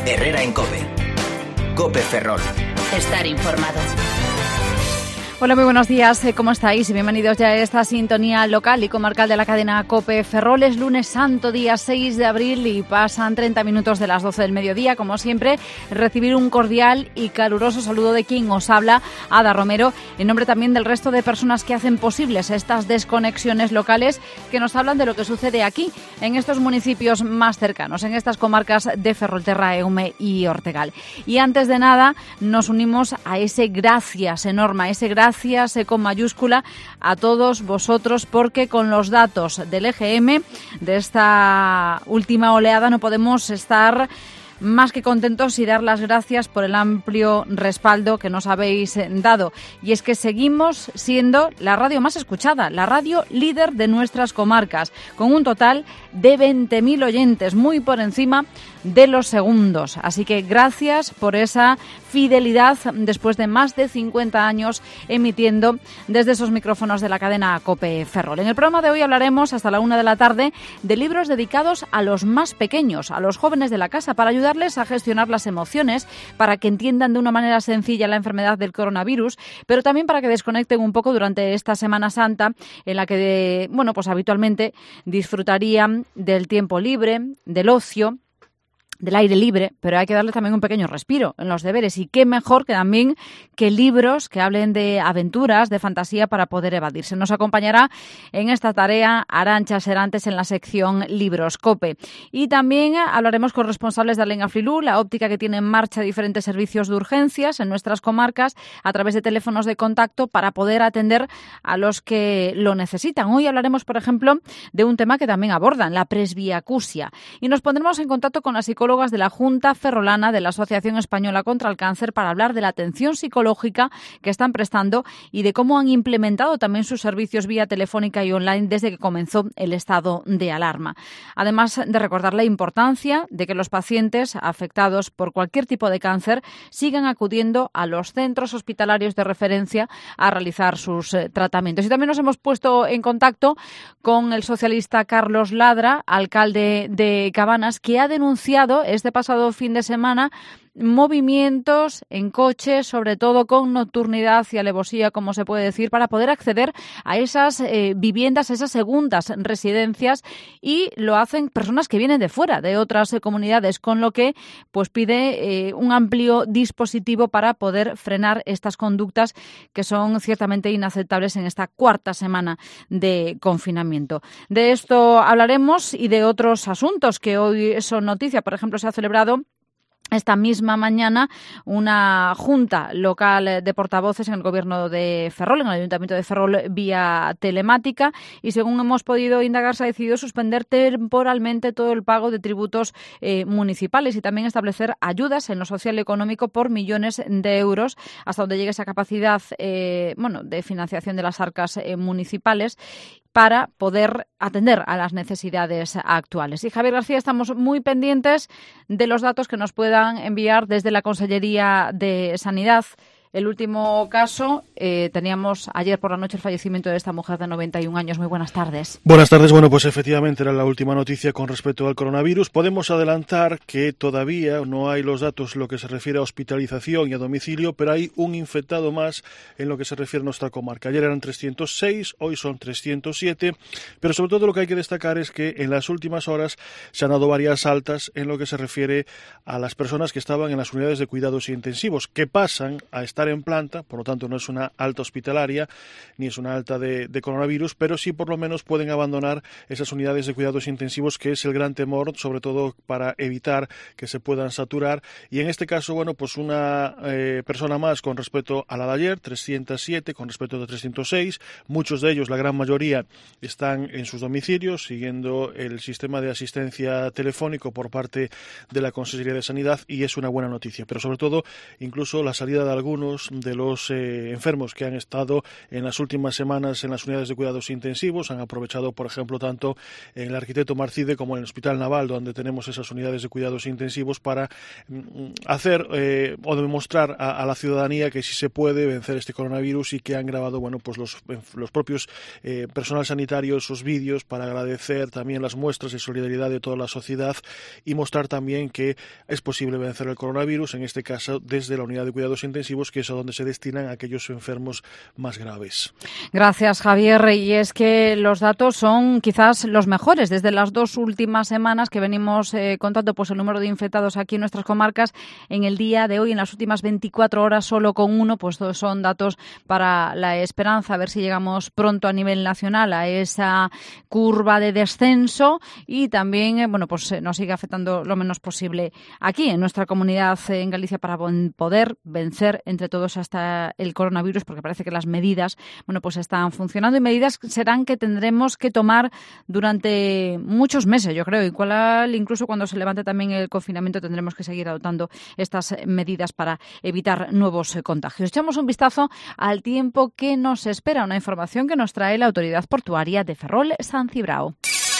Herrera en COPE. COPE Ferrol. Estar informado. Hola, muy buenos días. ¿Cómo estáis? Bienvenidos ya a esta sintonía local y comarcal de la cadena COPE Ferrol. Es lunes santo, día 6 de abril y pasan 30 minutos de las 12 del mediodía. Como siempre, recibir un cordial y caluroso saludo de quien os habla, Ada Romero, en nombre también del resto de personas que hacen posibles estas desconexiones locales que nos hablan de lo que sucede aquí, en estos municipios más cercanos, en estas comarcas de Ferrolterra, Eume y Ortegal. Y antes de nada, nos unimos a ese gracias enorme, a ese gracias con mayúscula a todos vosotros, porque con los datos del EGM de esta última oleada no podemos estar más que contentos y dar las gracias por el amplio respaldo que nos habéis dado. Y es que seguimos siendo la radio más escuchada, la radio líder de nuestras comarcas, con un total de 20.000 oyentes, muy por encima de los segundos. Así que gracias por esa fidelidad después de más de 50 años emitiendo desde esos micrófonos de la cadena COPE Ferrol. En el programa de hoy hablaremos hasta la 1 de la tarde de libros dedicados a los más pequeños, a los jóvenes de la casa, para ayudarles a gestionar las emociones, para que entiendan de una manera sencilla la enfermedad del coronavirus, pero también para que desconecten un poco durante esta Semana Santa, en la que, pues habitualmente disfrutarían del tiempo libre, del ocio, del aire libre, pero hay que darle también un pequeño respiro en los deberes. Y qué mejor que también que libros que hablen de aventuras, de fantasía, para poder evadirse. Nos acompañará en esta tarea Arantxa Serantes en la sección Libros COPE. Y también hablaremos con responsables de Alenga Frilú, la óptica que tiene en marcha diferentes servicios de urgencias en nuestras comarcas a través de teléfonos de contacto para poder atender a los que lo necesitan. Hoy hablaremos, por ejemplo, de un tema que también abordan, la presbiacusia. Y nos pondremos en contacto con la psicóloga de la Junta Ferrolana de la Asociación Española contra el Cáncer para hablar de la atención psicológica que están prestando y de cómo han implementado también sus servicios vía telefónica y online desde que comenzó el estado de alarma. Además de recordar la importancia de que los pacientes afectados por cualquier tipo de cáncer sigan acudiendo a los centros hospitalarios de referencia a realizar sus tratamientos. Y también nos hemos puesto en contacto con el socialista Carlos Ladra, alcalde de Cabanas, que ha denunciado este pasado fin de semana movimientos en coche, sobre todo con nocturnidad y alevosía, como se puede decir, para poder acceder a esas viviendas, esas segundas residencias, y lo hacen personas que vienen de fuera, de otras comunidades, con lo que pues pide un amplio dispositivo para poder frenar estas conductas que son ciertamente inaceptables en esta cuarta semana de confinamiento. De esto hablaremos y de otros asuntos que hoy son noticia. Por ejemplo, se ha celebrado esta misma mañana una junta local de portavoces en el gobierno de Ferrol, en el Ayuntamiento de Ferrol, vía telemática, y según hemos podido indagar, se ha decidido suspender temporalmente todo el pago de tributos municipales y también establecer ayudas en lo social y económico por millones de euros hasta donde llegue esa capacidad de financiación de las arcas municipales, para poder atender a las necesidades actuales. Y Javier García, estamos muy pendientes de los datos que nos puedan enviar desde la Consellería de Sanidad. El último caso, teníamos ayer por la noche el fallecimiento de esta mujer de 91 años. Muy buenas tardes. Buenas tardes. Bueno, pues efectivamente era la última noticia con respecto al coronavirus. Podemos adelantar que todavía no hay los datos en lo que se refiere a hospitalización y a domicilio, pero hay un infectado más en lo que se refiere a nuestra comarca. Ayer eran 306, hoy son 307, pero sobre todo lo que hay que destacar es que en las últimas horas se han dado varias altas en lo que se refiere a las personas que estaban en las unidades de cuidados intensivos, que pasan a estar en planta, por lo tanto no es una alta hospitalaria ni es una alta de coronavirus, pero sí por lo menos pueden abandonar esas unidades de cuidados intensivos, que es el gran temor, sobre todo para evitar que se puedan saturar. Y en este caso, pues una persona más con respecto a la de ayer, 307 con respecto a 306. Muchos de ellos, la gran mayoría, están en sus domicilios siguiendo el sistema de asistencia telefónico por parte de la Consejería de Sanidad, y es una buena noticia. Pero sobre todo, incluso la salida de algunos números de los enfermos que han estado en las últimas semanas en las unidades de cuidados intensivos. Han aprovechado, por ejemplo, tanto en el Arquitecto Marcide como en el Hospital Naval, donde tenemos esas unidades de cuidados intensivos, para hacer o demostrar a la ciudadanía que sí se puede vencer este coronavirus, y que han grabado pues los propios personal sanitario esos vídeos para agradecer también las muestras de solidaridad de toda la sociedad y mostrar también que es posible vencer el coronavirus, en este caso desde la unidad de cuidados intensivos, que es a donde se destinan aquellos enfermos más graves. Gracias, Javier. Y es que los datos son quizás los mejores desde las 2 últimas semanas que venimos contando el número de infectados aquí en nuestras comarcas. En el día de hoy, en las últimas 24 horas, solo con uno, pues son datos para la esperanza, a ver si llegamos pronto a nivel nacional a esa curva de descenso, y también nos sigue afectando lo menos posible aquí en nuestra comunidad en Galicia, para poder vencer entre todos hasta el coronavirus, porque parece que las medidas están funcionando, y medidas serán que tendremos que tomar durante muchos meses, yo creo, igual incluso cuando se levante también el confinamiento tendremos que seguir adoptando estas medidas para evitar nuevos contagios. Echamos un vistazo al tiempo que nos espera, una información que nos trae la Autoridad Portuaria de Ferrol-San Cibrao.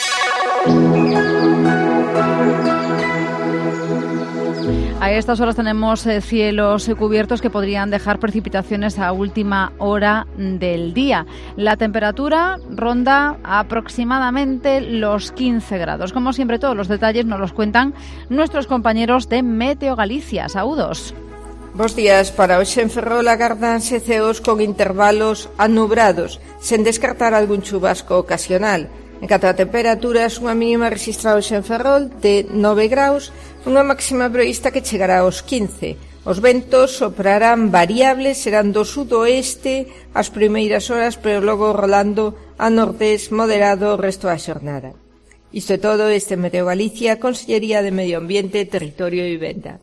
A estas horas tenemos cielos cubiertos que podrían dejar precipitaciones a última hora del día. La temperatura ronda aproximadamente los 15 grados. Como siempre, todos los detalles nos los cuentan nuestros compañeros de Meteo Galicia. Saúdos. Bos días. Para hoxe en Ferrol agárdanse ceos con intervalos anubrados, sen descartar algún chubasco ocasional. En canto a temperaturas, unha mínima registrada hoxe en Ferrol de 9 graus, unha máxima prevista que chegará aos 15. Os ventos soprarán variables, serán do sudoeste as primeiras horas, pero logo rolando a nordés moderado o resto da xornada. Isto é todo, este Meteo Galicia, Consellería de Medio Ambiente, Territorio e Vivenda.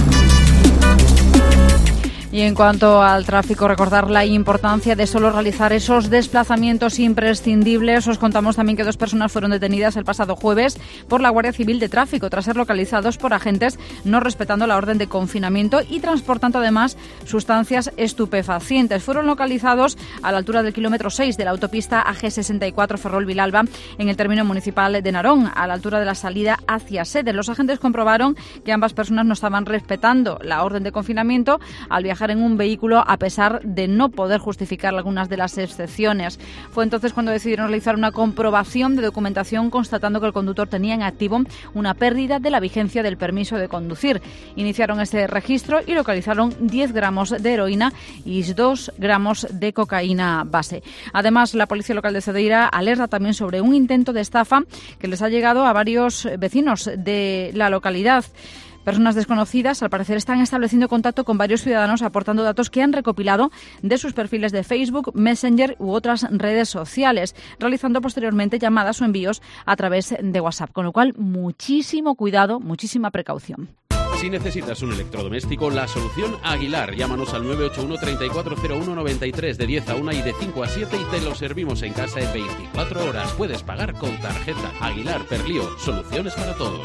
Y en cuanto al tráfico, recordar la importancia de solo realizar esos desplazamientos imprescindibles. Os contamos también que 2 personas fueron detenidas el pasado jueves por la Guardia Civil de Tráfico tras ser localizados por agentes no respetando la orden de confinamiento y transportando además sustancias estupefacientes. Fueron localizados a la altura del kilómetro 6 de la autopista AG64 Ferrol-Vilalba en el término municipal de Narón, a la altura de la salida hacia Sede. Los agentes comprobaron que ambas personas no estaban respetando la orden de confinamiento al viajar en un vehículo, a pesar de no poder justificar algunas de las excepciones. Fue entonces cuando decidieron realizar una comprobación de documentación, constatando que el conductor tenía en activo una pérdida de la vigencia del permiso de conducir. Iniciaron ese registro y localizaron 10 gramos de heroína y 2 gramos de cocaína base. Además, la Policía Local de Cedeira alerta también sobre un intento de estafa que les ha llegado a varios vecinos de la localidad. Personas desconocidas, al parecer, están estableciendo contacto con varios ciudadanos, aportando datos que han recopilado de sus perfiles de Facebook, Messenger u otras redes sociales, realizando posteriormente llamadas o envíos a través de WhatsApp. Con lo cual, muchísimo cuidado, muchísima precaución. Si necesitas un electrodoméstico, la solución Aguilar. Llámanos al 981 3401 93 de 10 a 1 y de 5 a 7 y te lo servimos en casa en 24 horas. Puedes pagar con tarjeta. Aguilar, Perlío, soluciones para todos.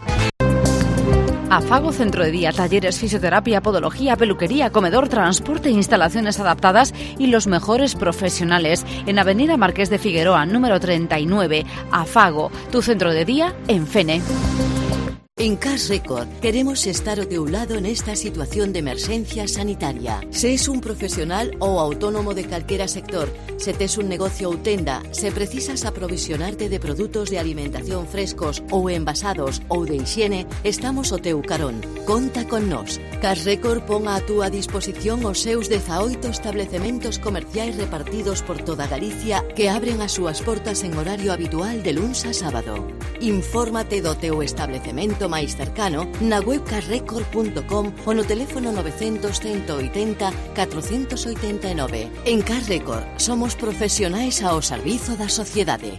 Afago Centro de Día, talleres, fisioterapia, podología, peluquería, comedor, transporte, instalaciones adaptadas y los mejores profesionales. En Avenida Marqués de Figueroa, número 39. Afago, tu centro de día en Fene. En Cash Record queremos estar ao teu lado nesta situación de emerxencia sanitaria. Se es un profesional ou autónomo de calquera sector, se tes un negocio ou tenda, se precisas aprovisionarte de produtos de alimentación frescos ou envasados ou de higiene, estamos ao teu carón. Conta con nós. Cash Record pon a túa disposición os seus 18 establecementos comerciais repartidos por toda Galicia que abren as súas portas en horario habitual de luns a sábado. Infórmate do teu establecemento máis cercano na web cashrecord.com ou no teléfono 900 180 489. En Cash Record somos profesionais ao servizo da sociedade.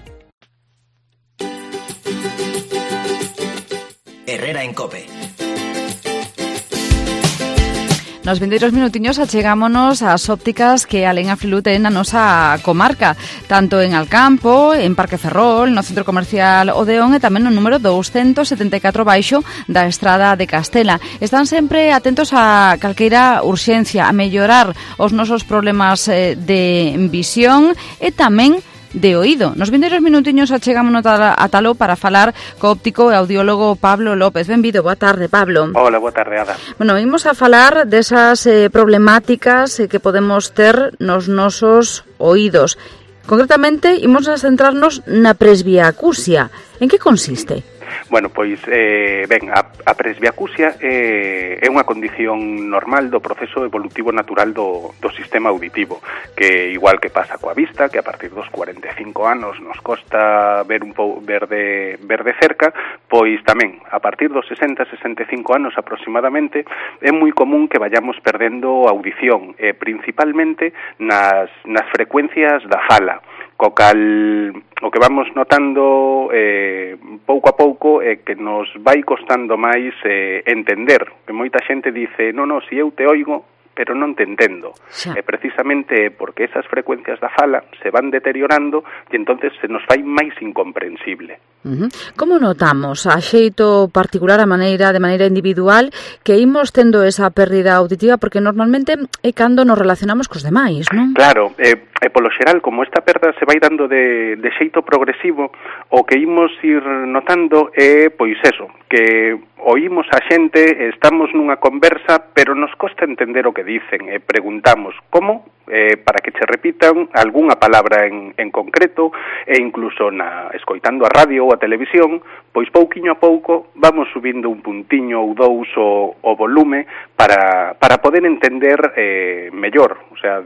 Herrera en COPE. Nos vindeiros minutiños achegámonos ás ópticas que alén a Flilu ten na nosa comarca, tanto en Alcampo, en Parque Ferrol, no Centro Comercial Odeón e tamén no número 274 baixo da Estrada de Castela. Están sempre atentos a calqueira urxencia, a mellorar os nosos problemas de visión e tamén de oído. Nos vindeiros minutiños achegámonos a talo para falar co óptico e audiólogo Pablo López. Benvido, boa tarde, Pablo. Hola, boa tarde, Ada. Bueno, imos a falar desas problemáticas que podemos ter nos nosos oídos. Concretamente, imos a centrarnos na presbiacusia. En que consiste? Bueno, pois, a presbiacusia é unha condición normal do proceso evolutivo natural do sistema auditivo, que igual que pasa coa vista, que a partir dos 45 anos nos costa ver de cerca, pois tamén, a partir dos 60-65 anos aproximadamente, é moi común que vayamos perdendo audición, principalmente nas frecuencias da fala, co cal o que vamos notando pouco a pouco é que nos vai costando máis entender, que moita xente dice, no, si eu te oigo, pero non te entendo. E precisamente porque esas frecuencias da fala se van deteriorando e entonces se nos fai máis incomprensible. Como notamos, a xeito particular, de maneira individual, que imos tendo esa pérdida auditiva, porque normalmente é cando nos relacionamos cos demais, non? Claro, polo xeral, como esta perda se vai dando de xeito progresivo, o que imos ir notando é, pois eso, que oímos a xente, estamos nunha conversa, pero nos costa entender o que dicen, e preguntamos como, para que che repitan algunha palabra en concreto, e incluso escoitando a radio ou a televisión, pois pouquiño a pouco vamos subindo un puntiño ou dous o volume para poder entender mellor, o sea,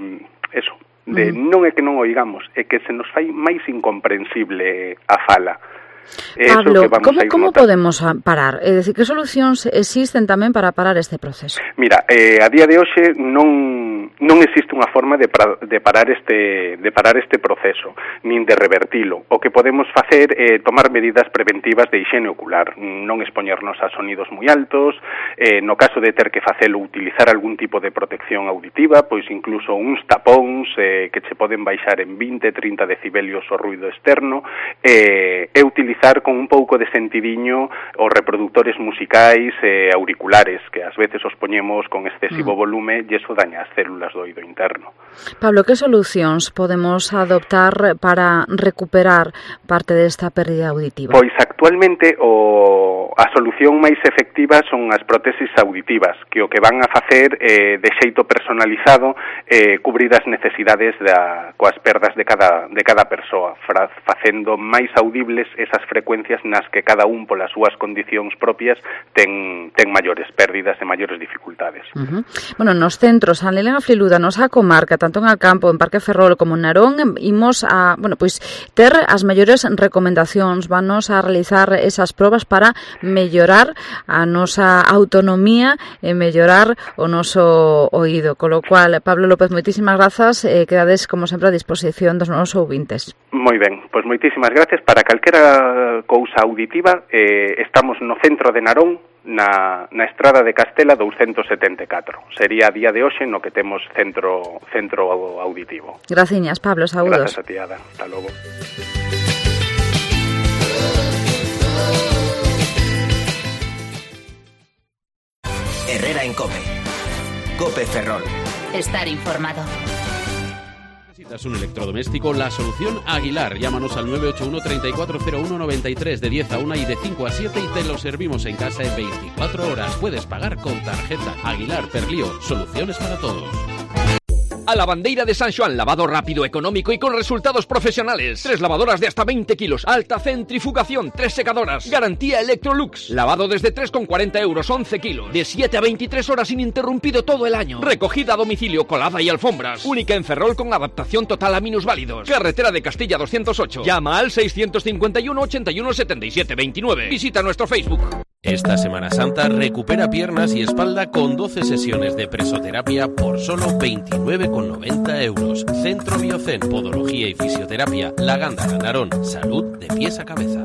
non é que non oigamos, é que se nos fai máis incomprensible a fala. Pablo, como podemos parar? É dicir, que solucións existen tamén para parar este proceso? Mira, a día de hoxe non existe unha forma de parar este proceso, nin de revertilo. O que podemos facer é tomar medidas preventivas de higiene ocular, non expoñernos a sonidos moi altos, no caso de ter que facelo, utilizar algún tipo de protección auditiva, pois incluso uns tapóns que che poden baixar en 20-30 decibelios o ruido externo, e utilizar con un pouco de sentidiño os reproductores musicais e auriculares, que ás veces os poñemos con excesivo volume e iso daña as células do oído interno. Pablo, que solucións podemos adoptar para recuperar parte desta pérdida auditiva? Pois actualmente a solución máis efectiva son as prótesis auditivas, que o que van a facer de xeito personalizado cubrir as necesidades coas perdas de cada persoa, facendo máis audibles esas frecuencias nas que cada un polas súas condicións propias ten maiores pérdidas e maiores dificultades. Bueno, nos centros, alén a Flilu da nosa comarca, tanto en Alcampo, en Parque Ferrol como en Narón, imos a, ter as mellores recomendacións, vanos a realizar esas probas para mellorar a nosa autonomía e mellorar o noso oído. Con lo cual, Pablo López, moitísimas grazas e quedades, como sempre, a disposición dos nosos ouvintes. Moi ben, pois moitísimas gracias. Para calquera cousa auditiva, estamos no centro de Narón, na Estrada de Castela 274. Sería a día de hoxe no que temos centro auditivo. Graciñas, Pablo, saúdos. Gracias a ti, Ada. Hasta logo. Herrera en COPE. COPE Ferrol. Estar informado. ¿Necesitas un electrodoméstico? La solución Aguilar. Llámanos al 981 340193 de 10 a 1 y de 5 a 7 y te lo servimos en casa en 24 horas. Puedes pagar con tarjeta. Aguilar Perlío. Soluciones para todos. A la Bandeira de San Xoán, lavado rápido, económico y con resultados profesionales. 3 lavadoras de hasta 20 kilos, alta centrifugación, 3 secadoras, garantía Electrolux. Lavado desde 3,40 euros, 11 kilos, de 7 a 23 horas ininterrumpido todo el año. Recogida a domicilio, colada y alfombras. Única en Ferrol con adaptación total a minusválidos. Carretera de Castilla 208. Llama al 651 81 77 29. Visita nuestro Facebook. Esta Semana Santa recupera piernas y espalda con 12 sesiones de presoterapia por solo 29,90 euros. Centro Biocen, Podología y Fisioterapia, La Gándara, Narón. Salud de pies a cabeza.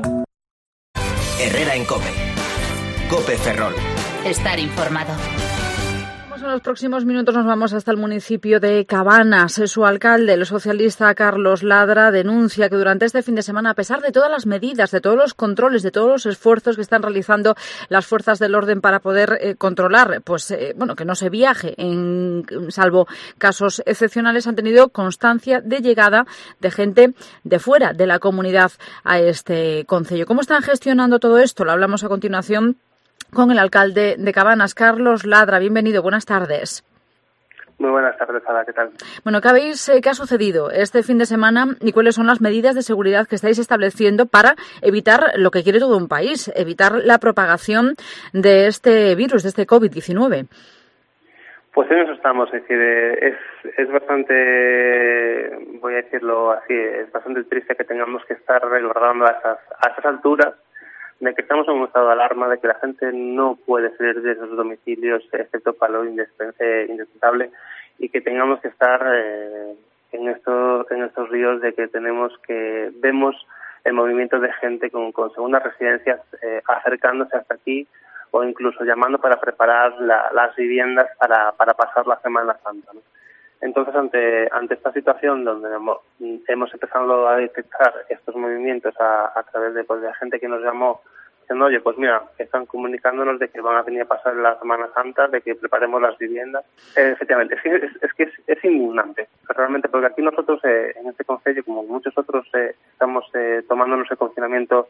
Herrera en COPE. COPE Ferrol. Estar informado. Vamos a En los próximos minutos nos vamos hasta el municipio de Cabanas. Su alcalde, el socialista Carlos Ladra, denuncia que durante este fin de semana, a pesar de todas las medidas, de todos los controles, de todos los esfuerzos que están realizando las fuerzas del orden para poder controlar, que no se viaje, salvo casos excepcionales, han tenido constancia de llegada de gente de fuera de la comunidad a este concello. ¿Cómo están gestionando todo esto? Lo hablamos a continuación con el alcalde de Cabanas, Carlos Ladra. Bienvenido, buenas tardes. Muy buenas tardes, Ada, ¿qué tal? Bueno, ¿qué ha sucedido este fin de semana y cuáles son las medidas de seguridad que estáis estableciendo para evitar lo que quiere todo un país, evitar la propagación de este virus, de este COVID-19? Pues en eso estamos, es decir, es bastante, voy a decirlo así, es bastante triste que tengamos que estar recordando a esas alturas de que estamos en un estado de alarma, de que la gente no puede salir de esos domicilios excepto para lo indispensable y que tengamos que estar en estos ríos de que vemos el movimiento de gente con segundas residencias acercándose hasta aquí o incluso llamando para preparar las viviendas para pasar la Semana Santa, ¿no? Entonces, ante esta situación donde hemos empezado a detectar estos movimientos a través de la gente que nos llamó diciendo, oye, pues mira, están comunicándonos de que van a venir a pasar la Semana Santa, de que preparemos las viviendas. Efectivamente, es indignante, realmente, porque aquí nosotros, en este concello, como muchos otros, estamos tomándonos el confinamiento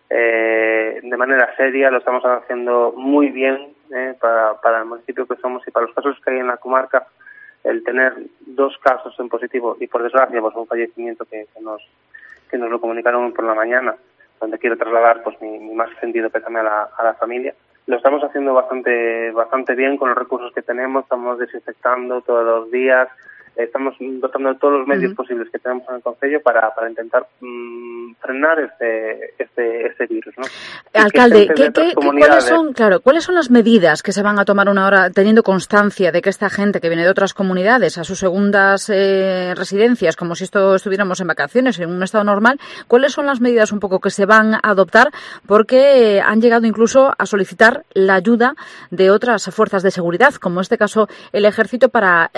de manera seria, lo estamos haciendo muy bien para el municipio que somos y para los casos que hay en la comarca. El tener 2 casos en positivo y, por desgracia, pues un fallecimiento que nos lo comunicaron por la mañana, donde quiero trasladar pues mi más sentido pésame a la familia. Lo estamos haciendo bastante bien con los recursos que tenemos, estamos desinfectando todos los días, estamos dotando de todos los medios posibles que tenemos en el concello para intentar frenar este virus, ¿no? Alcalde, ¿cuáles son las medidas que se van a tomar una hora, teniendo constancia de que esta gente que viene de otras comunidades a sus segundas residencias, como si estuviéramos en vacaciones, en un estado normal, cuáles son las medidas un poco que se van a adoptar? Porque han llegado incluso a solicitar la ayuda de otras fuerzas de seguridad, como en este caso el Ejército, para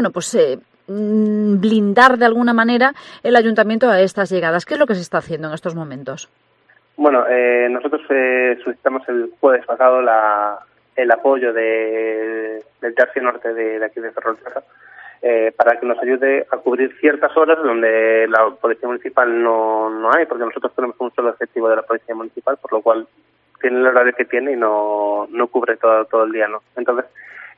blindar de alguna manera el ayuntamiento a estas llegadas. ¿Qué es lo que se está haciendo en estos momentos? Bueno, nosotros solicitamos el jueves pasado el apoyo del Tercio Norte de aquí de Ferrolterra para que nos ayude a cubrir ciertas horas donde la Policía Municipal no hay, porque nosotros tenemos un solo efectivo de la Policía Municipal, por lo cual tiene el horario que tiene y no cubre todo el día, ¿no? Entonces,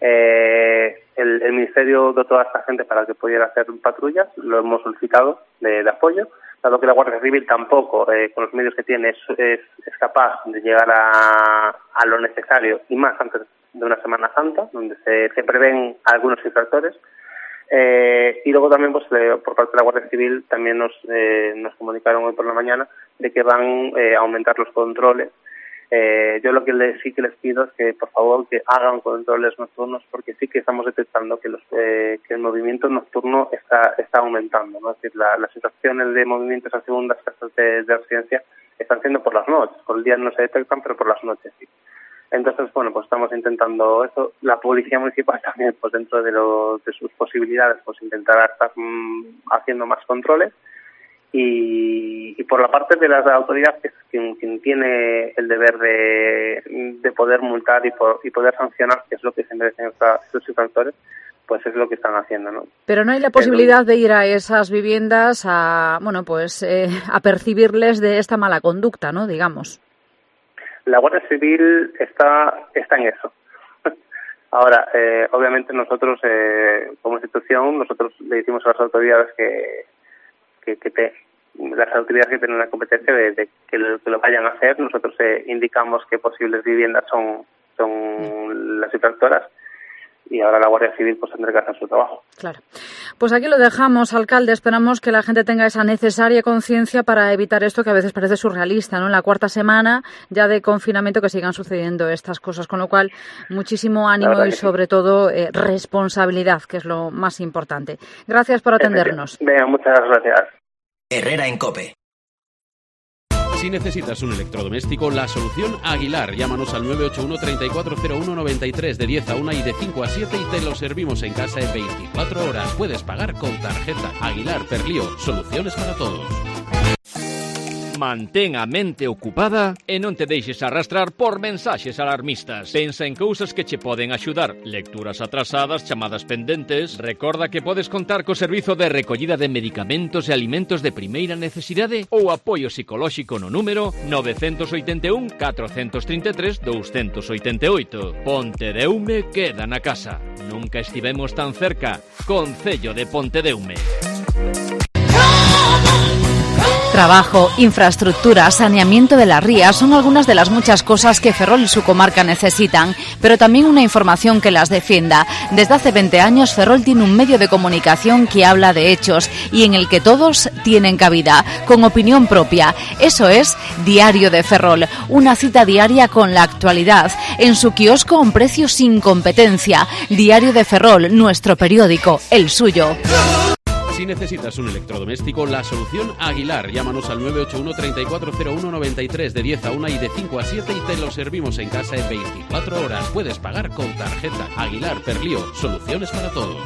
el Ministerio dotó a esta gente para que pudiera hacer patrullas, lo hemos solicitado de apoyo, dado que la Guardia Civil tampoco, con los medios que tiene, es capaz de llegar a lo necesario, y más antes de una Semana Santa, donde se prevén algunos infractores. Y luego también por parte de la Guardia Civil también nos comunicaron hoy por la mañana de que van a aumentar los controles. Yo lo que sí que les pido es que por favor que hagan controles nocturnos, porque sí que estamos detectando que el movimiento nocturno está aumentando, ¿no? Es decir, las situaciones de movimientos a segundas casas de residencia están siendo por las noches, por el día no se detectan, pero por las noches sí. Entonces, bueno, pues estamos intentando eso. La Policía Municipal también, pues dentro de sus posibilidades, pues intentará estar haciendo más controles. Y por la parte de las autoridades, quien tiene el deber de poder multar y poder sancionar, que es lo que se merecen estos infractores, pues es lo que están haciendo, ¿no? Pero no hay la posibilidad de ir a esas viviendas a percibirles de esta mala conducta, ¿no? Digamos. La Guardia Civil está en eso. Ahora, obviamente nosotros, como institución, nosotros le decimos a las autoridades que las autoridades que tienen la competencia de que lo vayan a hacer. Nosotros indicamos qué posibles viviendas son las infractoras y ahora la Guardia Civil pues tendrá que hacer su trabajo. Claro. Pues aquí lo dejamos, alcalde. Esperamos que la gente tenga esa necesaria conciencia para evitar esto que a veces parece surrealista, ¿no? En la 4ª semana ya de confinamiento que sigan sucediendo estas cosas, con lo cual muchísimo ánimo y sobre todo responsabilidad, que es lo más importante. Gracias por atendernos. Venga, muchas gracias. Herrera en COPE. Si necesitas un electrodoméstico, la solución Aguilar. Llámanos al 981 340193 de 10 a 1 y de 5 a 7 y te lo servimos en casa en 24 horas. Puedes pagar con tarjeta. Aguilar Perlío. Soluciones para todos. Mantén a mente ocupada e non te deixes arrastrar por mensaxes alarmistas. Pensa en cousas que che poden axudar. Lecturas atrasadas, chamadas pendentes. Recorda que podes contar co servizo de recollida de medicamentos e alimentos de primeira necesidade ou apoio psicolóxico no número 981 433 288. Pontedeume queda na casa. Nunca estivemos tan cerca. Concello de Pontedeume. Trabajo, infraestructura, saneamiento de las rías son algunas de las muchas cosas que Ferrol y su comarca necesitan, pero también una información que las defienda. Desde hace 20 años Ferrol tiene un medio de comunicación que habla de hechos y en el que todos tienen cabida, con opinión propia. Eso es Diario de Ferrol, una cita diaria con la actualidad, en su kiosco a un precio sin competencia. Diario de Ferrol, nuestro periódico, el suyo. Si necesitas un electrodoméstico, la solución Aguilar. Llámanos al 981 340193 de 10 a 1 y de 5 a 7 y te lo servimos en casa en 24 horas. Puedes pagar con tarjeta. Aguilar Perlío. Soluciones para todos.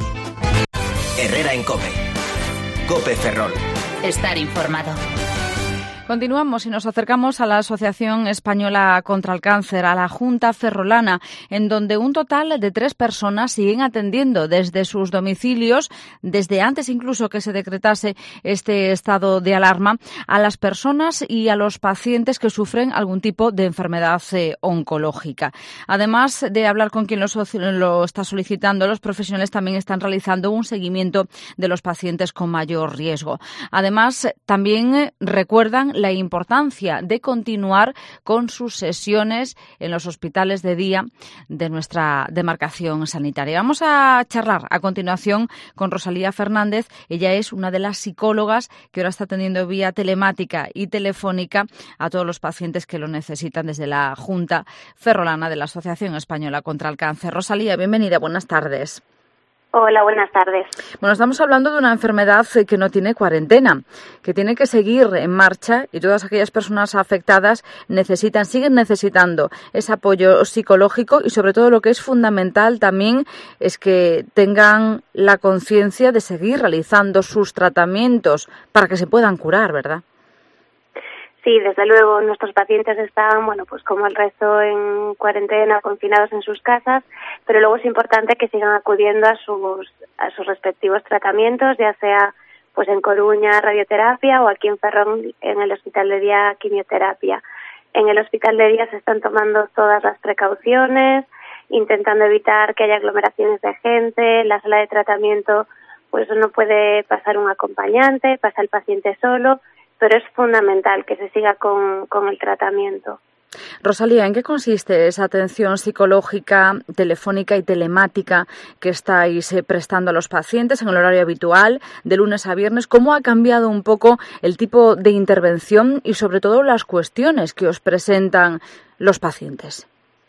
Herrera en COPE. COPE Ferrol. Estar informado. Continuamos y nos acercamos a la Asociación Española contra el Cáncer, a la Junta Ferrolana, en donde un total de 3 personas siguen atendiendo desde sus domicilios, desde antes incluso que se decretase este estado de alarma, a las personas y a los pacientes que sufren algún tipo de enfermedad oncológica. Además de hablar con quien lo está solicitando, los profesionales también están realizando un seguimiento de los pacientes con mayor riesgo. Además, también recuerdan la importancia de continuar con sus sesiones en los hospitales de día de nuestra demarcación sanitaria. Vamos a charlar a continuación con Rosalía Fernández. Ella es una de las psicólogas que ahora está atendiendo vía telemática y telefónica a todos los pacientes que lo necesitan desde la Junta Ferrolana de la Asociación Española contra el Cáncer. Rosalía, bienvenida, buenas tardes. Hola, buenas tardes. Bueno, estamos hablando de una enfermedad que no tiene cuarentena, que tiene que seguir en marcha y todas aquellas personas afectadas siguen necesitando ese apoyo psicológico y sobre todo lo que es fundamental también es que tengan la conciencia de seguir realizando sus tratamientos para que se puedan curar, ¿verdad? Sí, desde luego, nuestros pacientes están, pues como el resto en cuarentena, confinados en sus casas, pero luego es importante que sigan acudiendo a sus respectivos tratamientos, ya sea pues en Coruña radioterapia o aquí en Ferrol en el hospital de día quimioterapia. En el hospital de día se están tomando todas las precauciones, intentando evitar que haya aglomeraciones de gente. En la sala de tratamiento pues no puede pasar un acompañante, pasa el paciente solo, pero es fundamental que se siga con el tratamiento. Rosalía, ¿en qué consiste esa atención psicológica, telefónica y telemática que estáis prestando a los pacientes en el horario habitual, de lunes a viernes? ¿Cómo ha cambiado un poco el tipo de intervención y sobre todo las cuestiones que os presentan los pacientes?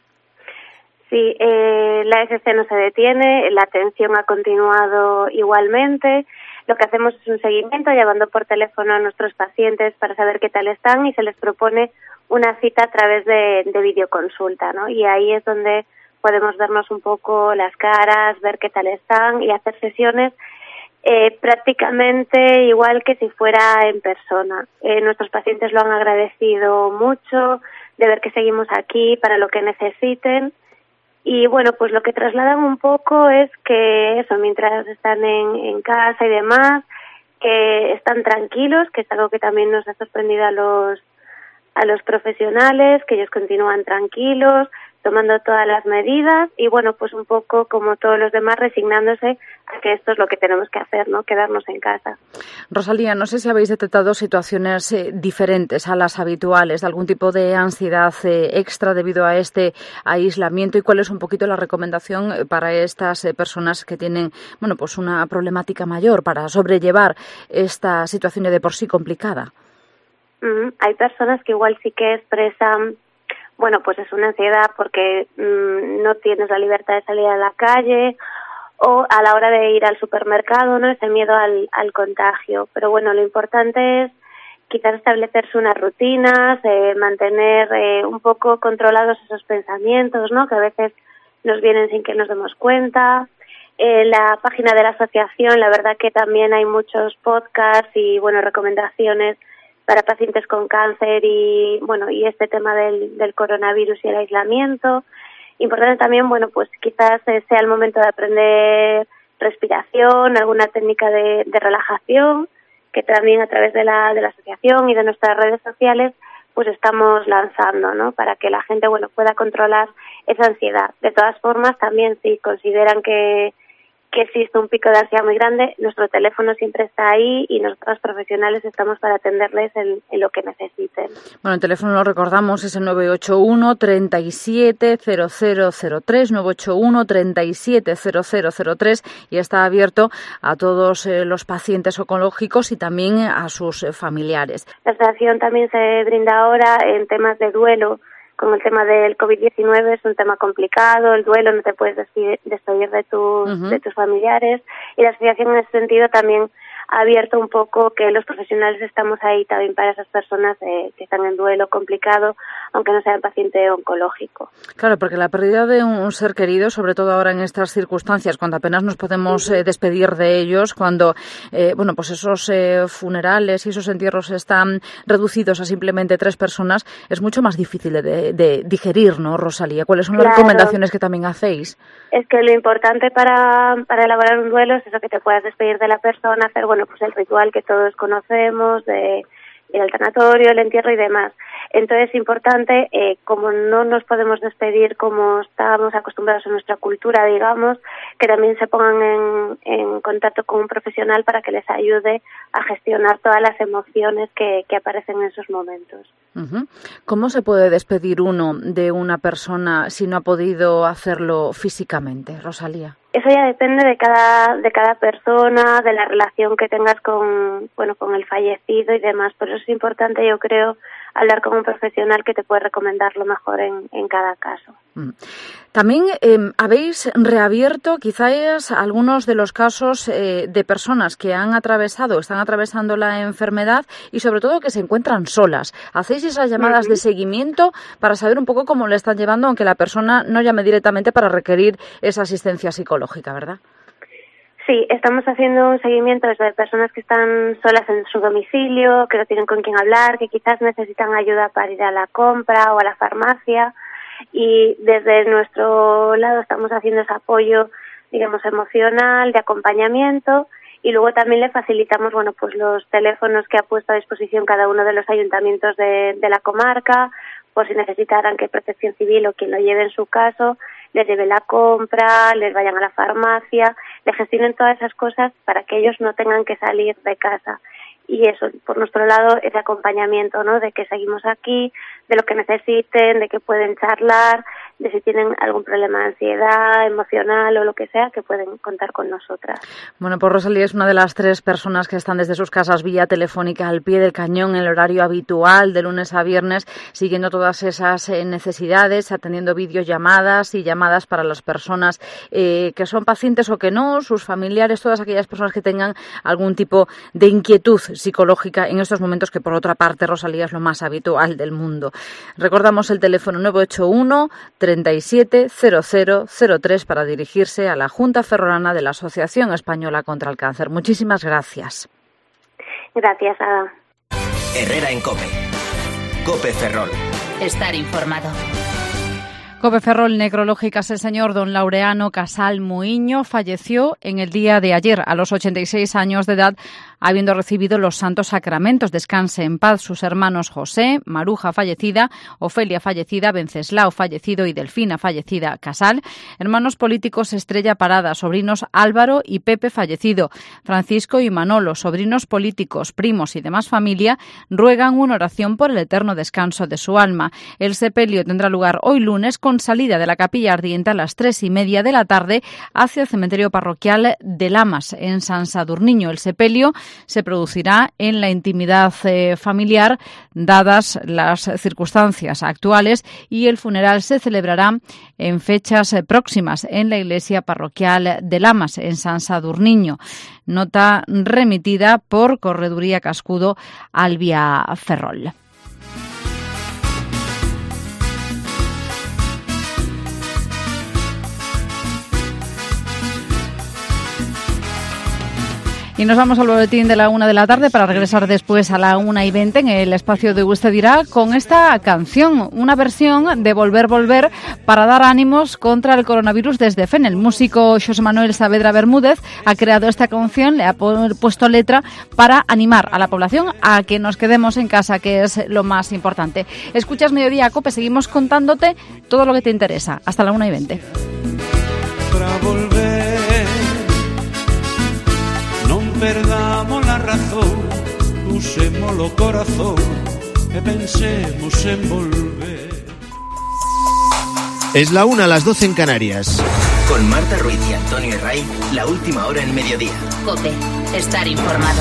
Sí, la ECC no se detiene, la atención ha continuado igualmente. Lo que hacemos es un seguimiento llamando por teléfono a nuestros pacientes para saber qué tal están y se les propone una cita a través de videoconsulta, ¿no? Y ahí es donde podemos vernos un poco las caras, ver qué tal están y hacer sesiones prácticamente igual que si fuera en persona. Nuestros pacientes lo han agradecido mucho de ver que seguimos aquí para lo que necesiten. Y pues lo que trasladan un poco es que eso, mientras están en casa y demás, que están tranquilos, que es algo que también nos ha sorprendido a los profesionales, que ellos continúan tranquilos, tomando todas las medidas y pues un poco como todos los demás resignándose a que esto es lo que tenemos que hacer, ¿no? Quedarnos en casa. Rosalía, no sé si habéis detectado situaciones diferentes a las habituales, de algún tipo de ansiedad extra debido a este aislamiento y cuál es un poquito la recomendación para estas personas que tienen, pues una problemática mayor para sobrellevar esta situación de por sí complicada. Hay personas que igual sí que expresan pues es una ansiedad porque no tienes la libertad de salir a la calle o a la hora de ir al supermercado, ¿no? Ese miedo al contagio. Pero lo importante es quizás establecerse unas rutinas, mantener un poco controlados esos pensamientos, ¿no? Que a veces nos vienen sin que nos demos cuenta. La página de la asociación, la verdad que también hay muchos podcasts y, bueno, recomendaciones para pacientes con cáncer y, bueno, y este tema del coronavirus y el aislamiento. Importante también, bueno, pues quizás sea el momento de aprender respiración, alguna técnica de relajación, que también a través de la asociación y de nuestras redes sociales pues estamos lanzando, ¿no? Para que la gente, bueno, pueda controlar esa ansiedad. De todas formas, también si consideran que existe un pico de ansiedad muy grande, nuestro teléfono siempre está ahí y nosotros profesionales estamos para atenderles en lo que necesiten. Bueno, el teléfono lo recordamos, es el 981 37 0003, 981 37 0003 y está abierto a todos los pacientes oncológicos y también a sus familiares. La asociación también se brinda ahora en temas de duelo. Con el tema del COVID-19 es un tema complicado, el duelo, no te puedes despedir de tus familiares, y la asociación en ese sentido también ha abierto un poco que los profesionales estamos ahí también para esas personas que están en duelo complicado, aunque no sean paciente oncológico. Claro, porque la pérdida de un ser querido, sobre todo ahora en estas circunstancias, cuando apenas nos podemos despedir de ellos, cuando bueno, pues esos funerales y esos entierros están reducidos a simplemente 3 personas, es mucho más difícil de digerir, ¿no, Rosalía? ¿Cuáles son las recomendaciones que también hacéis? Es que lo importante para elaborar un duelo es eso, que te puedas despedir de la persona, hacer, bueno, pues el ritual que todos conocemos, de ir al tanatorio, el entierro y demás. Entonces es importante, como no nos podemos despedir como estábamos acostumbrados en nuestra cultura, digamos, que también se pongan en contacto con un profesional para que les ayude a gestionar todas las emociones que aparecen en esos momentos. Uh-huh. ¿Cómo se puede despedir uno de una persona si no ha podido hacerlo físicamente, Rosalía? Eso ya depende de cada persona, de la relación que tengas con el fallecido y demás. Por eso es importante, yo creo, hablar con un profesional que te puede recomendar lo mejor en cada caso. También habéis reabierto quizás algunos de los casos de personas que están atravesando la enfermedad y sobre todo que se encuentran solas. Hacéis esas llamadas de seguimiento para saber un poco cómo le están llevando, aunque la persona no llame directamente para requerir esa asistencia psicológica, ¿verdad? Sí, estamos haciendo un seguimiento de personas que están solas en su domicilio, que no tienen con quién hablar, que quizás necesitan ayuda para ir a la compra o a la farmacia, y desde nuestro lado estamos haciendo ese apoyo, digamos, emocional, de acompañamiento, y luego también le facilitamos, bueno, pues los teléfonos que ha puesto a disposición cada uno de los ayuntamientos de la comarca, por si necesitaran que Protección Civil o quien lo lleve en su caso les lleve la compra, les vayan a la farmacia, le gestionen todas esas cosas para que ellos no tengan que salir de casa. Y eso, por nuestro lado, ese acompañamiento, ¿no? De que seguimos aquí, de lo que necesiten, de que pueden charlar, de si tienen algún problema de ansiedad, emocional o lo que sea, que pueden contar con nosotras. Bueno, pues Rosalía es una de las 3 personas que están desde sus casas vía telefónica al pie del cañón en el horario habitual de lunes a viernes, siguiendo todas esas necesidades, atendiendo videollamadas y llamadas para las personas que son pacientes o que no, sus familiares, todas aquellas personas que tengan algún tipo de inquietud psicológica en estos momentos, que por otra parte, Rosalía, es lo más habitual del mundo. Recordamos el teléfono 981 37 0003 para dirigirse a la Junta Ferrolana de la Asociación Española contra el Cáncer. Muchísimas gracias. Gracias, Ada. Herrera en COPE. COPE Ferrol. Estar informado. COPE Ferrol, necrológicas. El señor don Laureano Casal Muiño falleció en el día de ayer, a los 86 años de edad, habiendo recibido los santos sacramentos. Descanse en paz sus hermanos José, Maruja fallecida, Ofelia fallecida, Venceslao fallecido y Delfina fallecida Casal. Hermanos políticos Estrella Parada, sobrinos Álvaro y Pepe fallecido. Francisco y Manolo, sobrinos políticos, primos y demás familia, ruegan una oración por el eterno descanso de su alma. El sepelio tendrá lugar hoy lunes con salida de la Capilla Ardiente a las 3:30 de la tarde hacia el cementerio parroquial de Lamas, en San Sadurniño. El sepelio se producirá en la intimidad familiar, dadas las circunstancias actuales, y el funeral se celebrará en fechas próximas en la iglesia parroquial de Lamas, en San Sadurniño. Nota remitida por Correduría Cascudo Albia Ferrol. Y nos vamos al boletín de la 1 de la tarde para regresar después a la 1:20 en el espacio de Usted Dirá con esta canción, una versión de Volver, Volver, para dar ánimos contra el coronavirus desde FEN. El músico Xosé Manuel Saavedra Bermúdez ha creado esta canción, le ha puesto letra para animar a la población a que nos quedemos en casa, que es lo más importante. Escuchas Mediodía COPE, seguimos contándote todo lo que te interesa. Hasta la 1:20. Para volver, perdamos la razón, usemos lo corazón e pensemos en volver. Es la 1, a las 12 en Canarias. Con Marta Ruiz y Antonio Herray, la última hora en Mediodía. COPE, estar informado.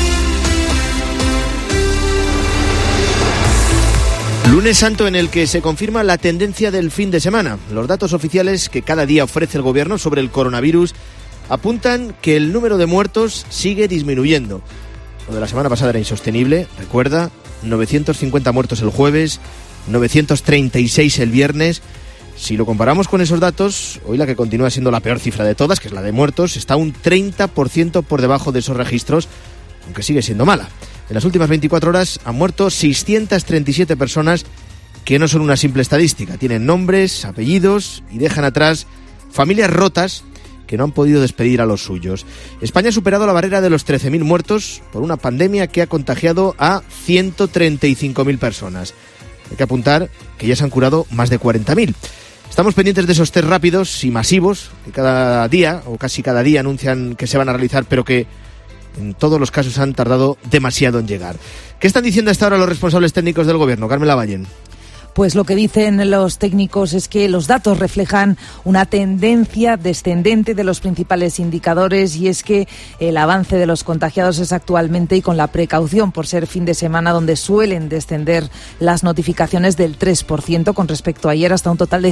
Lunes Santo en el que se confirma la tendencia del fin de semana. Los datos oficiales que cada día ofrece el Gobierno sobre el coronavirus apuntan que el número de muertos sigue disminuyendo. Lo de la semana pasada era insostenible, recuerda, 950 muertos el jueves, 936 el viernes. Si lo comparamos con esos datos, hoy la que continúa siendo la peor cifra de todas, que es la de muertos, está un 30% por debajo de esos registros, aunque sigue siendo mala. En las últimas 24 horas han muerto 637 personas que no son una simple estadística, tienen nombres, apellidos y dejan atrás familias rotas que no han podido despedir a los suyos. España ha superado la barrera de los 13.000 muertos por una pandemia que ha contagiado a 135.000 personas. Hay que apuntar que ya se han curado más de 40.000. Estamos pendientes de esos test rápidos y masivos que cada día, o casi cada día, anuncian que se van a realizar, pero que en todos los casos han tardado demasiado en llegar. ¿Qué están diciendo hasta ahora los responsables técnicos del Gobierno? Carmen Lavallén. Pues lo que dicen los técnicos es que los datos reflejan una tendencia descendente de los principales indicadores, y es que el avance de los contagiados es actualmente, y con la precaución por ser fin de semana donde suelen descender las notificaciones, del 3% con respecto a ayer, hasta un total de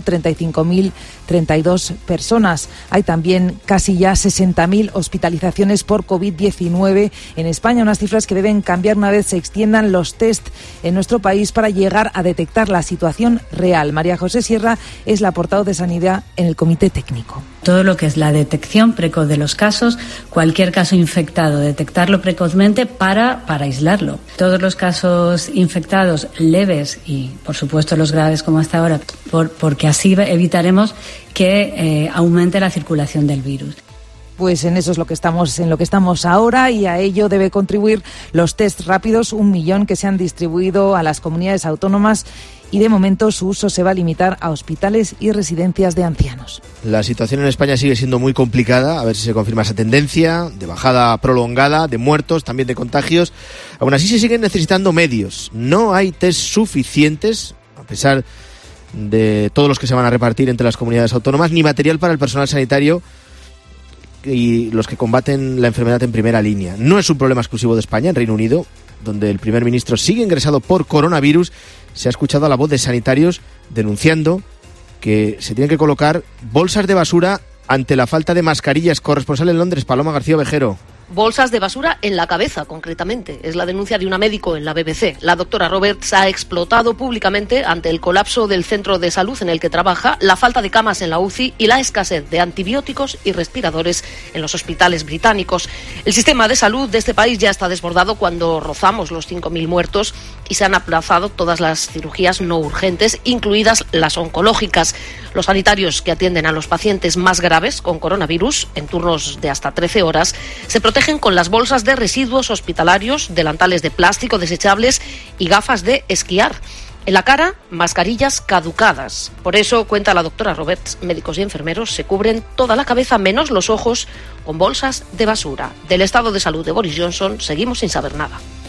135.032 personas. Hay también casi ya 60.000 hospitalizaciones por COVID-19 en España, unas cifras que deben cambiar una vez se extiendan los test en nuestro país para llegar a detectar la situación real. María José Sierra es la portavoz de Sanidad en el Comité Técnico. Todo lo que es la detección precoz de los casos, cualquier caso infectado, detectarlo precozmente para aislarlo. Todos los casos infectados leves y, por supuesto, los graves como hasta ahora, porque así evitaremos que aumente la circulación del virus. Pues en eso es en lo que estamos ahora, y a ello debe contribuir los test rápidos, 1 millón que se han distribuido a las comunidades autónomas, y de momento su uso se va a limitar a hospitales y residencias de ancianos. La situación en España sigue siendo muy complicada, a ver si se confirma esa tendencia de bajada prolongada, de muertos, también de contagios. Aún así se siguen necesitando medios. No hay test suficientes, a pesar de todos los que se van a repartir entre las comunidades autónomas, ni material para el personal sanitario y los que combaten la enfermedad en primera línea. No es un problema exclusivo de España. En Reino Unido, donde el primer ministro sigue ingresado por coronavirus, se ha escuchado a la voz de sanitarios denunciando que se tienen que colocar bolsas de basura ante la falta de mascarillas. Corresponsal en Londres, Paloma García Ovejero. Bolsas de basura en la cabeza, concretamente. Es la denuncia de una médico en la BBC. La doctora Roberts ha explotado públicamente ante el colapso del centro de salud en el que trabaja, la falta de camas en la UCI y la escasez de antibióticos y respiradores en los hospitales británicos. El sistema de salud de este país ya está desbordado cuando rozamos los 5.000 muertos y se han aplazado todas las cirugías no urgentes, incluidas las oncológicas. Los sanitarios que atienden a los pacientes más graves con coronavirus, en turnos de hasta 13 horas, se protegen con las bolsas de residuos hospitalarios, delantales de plástico desechables y gafas de esquiar. En la cara, mascarillas caducadas. Por eso, cuenta la doctora Roberts, médicos y enfermeros se cubren toda la cabeza menos los ojos con bolsas de basura. Del estado de salud de Boris Johnson seguimos sin saber nada.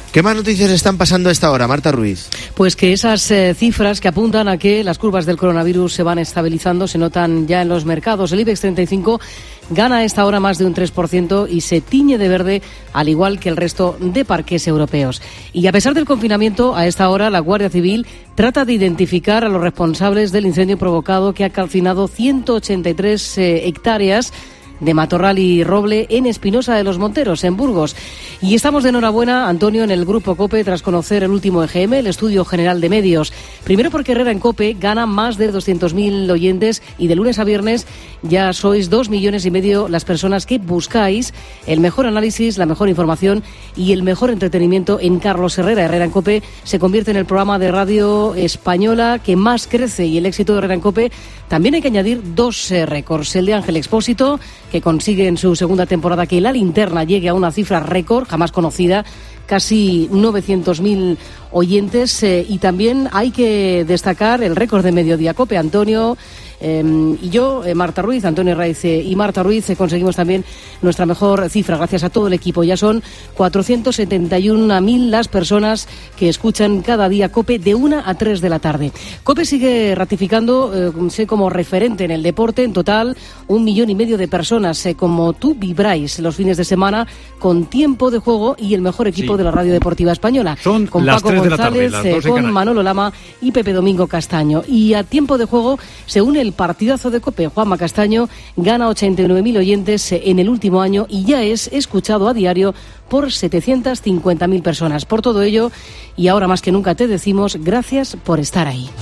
¿Qué más noticias están pasando a esta hora, Marta Ruiz? Pues que esas cifras que apuntan a que las curvas del coronavirus se van estabilizando se notan ya en los mercados. El IBEX 35 gana a esta hora más de un 3% y se tiñe de verde, al igual que el resto de parques europeos. Y a pesar del confinamiento, a esta hora la Guardia Civil trata de identificar a los responsables del incendio provocado que ha calcinado 183 hectáreas de matorral y roble en Espinosa de los Monteros, en Burgos. Y estamos de enhorabuena, Antonio, en el Grupo COPE tras conocer el último EGM, el Estudio General de Medios. Primero porque Herrera en COPE gana más de 200.000 oyentes y de lunes a viernes ya sois 2,5 millones las personas que buscáis el mejor análisis, la mejor información y el mejor entretenimiento en Carlos Herrera. Herrera en COPE se convierte en el programa de radio española que más crece y el éxito de Herrera en COPE también hay que añadir 2 récords. El de Ángel Expósito, que consigue en su segunda temporada que La Linterna llegue a una cifra récord jamás conocida, casi 900.000 oyentes, y también hay que destacar el récord de Mediodía COPE. Antonio y yo, Marta Ruiz, Antonio Raiz y Marta Ruiz, conseguimos también nuestra mejor cifra gracias a todo el equipo. Ya son 471.000 las personas que escuchan cada día COPE de 1 a 3 de la tarde. COPE sigue ratificándose como referente en el deporte. En total, 1,5 millones de personas como tú vibráis los fines de semana con Tiempo de Juego y el mejor equipo de la radio deportiva española. Son con las Paco 3 de la tarde, González, las 2 en con Canarias. Manolo Lama y Pepe Domingo Castaño. Y a Tiempo de Juego se une el partidazo de COPE. Juanma Castaño gana 89.000 oyentes en el último año y ya es escuchado a diario por 750.000 personas. Por todo ello, y ahora más que nunca te decimos, gracias por estar ahí.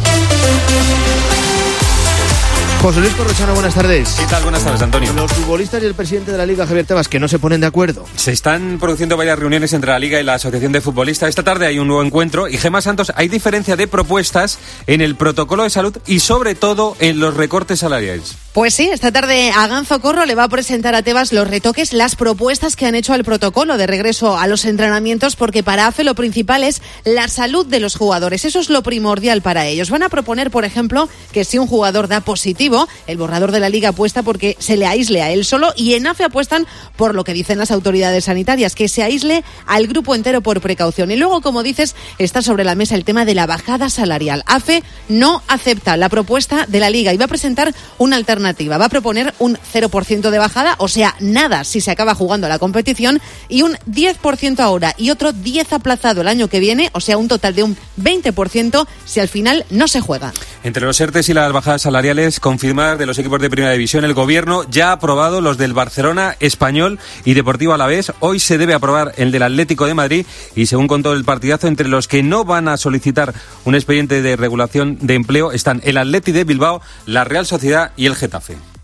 José Luis Corrochano, buenas tardes. ¿Qué tal? Buenas tardes, Antonio. Los futbolistas y el presidente de la Liga, Javier Tebas, que no se ponen de acuerdo. Se están produciendo varias reuniones entre la Liga y la Asociación de Futbolistas. Esta tarde hay un nuevo encuentro y, Gemma Santos, hay diferencia de propuestas en el protocolo de salud y, sobre todo, en los recortes salariales. Pues sí, esta tarde Aganzo Corro le va a presentar a Tebas los retoques, las propuestas que han hecho al protocolo de regreso a los entrenamientos, porque para AFE lo principal es la salud de los jugadores. Eso es lo primordial para ellos. Van a proponer, por ejemplo, que si un jugador da positivo, el borrador de la Liga apuesta porque se le aísle a él solo, y en AFE apuestan por lo que dicen las autoridades sanitarias, que se aísle al grupo entero por precaución. Y luego, como dices, está sobre la mesa el tema de la bajada salarial. AFE no acepta la propuesta de la Liga y va a presentar una alternativa. Va a proponer un 0% de bajada, o sea, nada si se acaba jugando la competición, y un 10% ahora y otro 10% aplazado el año que viene, o sea, un total de un 20% si al final no se juega. Entre los ERTEs y las bajadas salariales confirmadas de los equipos de Primera División, el Gobierno ya ha aprobado los del Barcelona, Español y Deportivo Alavés. Hoy se debe aprobar el del Atlético de Madrid y, según contó el partidazo, entre los que no van a solicitar un expediente de regulación de empleo están el Atleti de Bilbao, la Real Sociedad y el Getafe.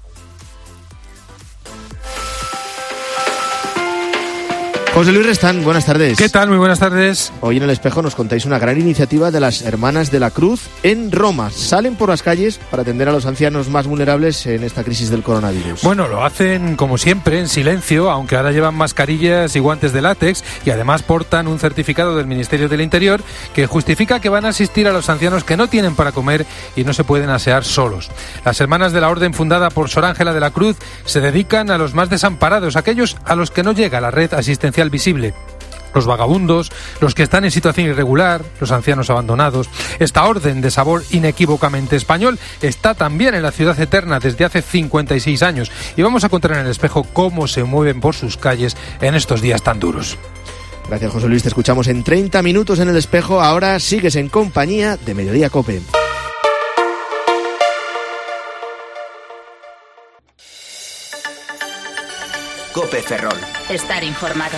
José Luis Restán, buenas tardes. ¿Qué tal? Muy buenas tardes. Hoy en El Espejo nos contáis una gran iniciativa de las Hermanas de la Cruz en Roma. Salen por las calles para atender a los ancianos más vulnerables en esta crisis del coronavirus. Bueno, lo hacen como siempre, en silencio, aunque ahora llevan mascarillas y guantes de látex y además portan un certificado del Ministerio del Interior que justifica que van a asistir a los ancianos que no tienen para comer y no se pueden asear solos. Las Hermanas de la Orden, fundada por Sor Ángela de la Cruz, se dedican a los más desamparados, aquellos a los que no llega la red asistencial visible. Los vagabundos, los que están en situación irregular, los ancianos abandonados. Esta orden de sabor inequívocamente español está también en la Ciudad Eterna desde hace 56 años y vamos a contar en El Espejo cómo se mueven por sus calles en estos días tan duros. Gracias, José Luis. Te escuchamos en 30 minutos en El Espejo. Ahora sigues en compañía de Mediodía COPE. COPE Ferrol. Estar informado.